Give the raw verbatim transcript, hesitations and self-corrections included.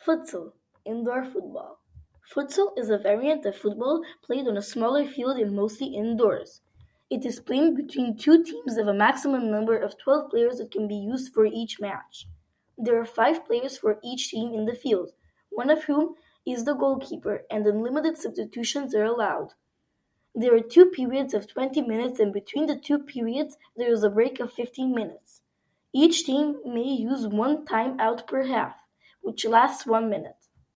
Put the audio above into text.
Futsal, indoor football. Futsal is a variant of football played on a smaller field and mostly indoors. It is played between two teams of a maximum number of twelve players that can be used for each match. There are five players for each team in the field, one of whom is the goalkeeper, and unlimited substitutions are allowed. There are two periods of twenty minutes, and between the two periods there is a break of fifteen minutes. Each team may use one time out per half, which lasts one minute.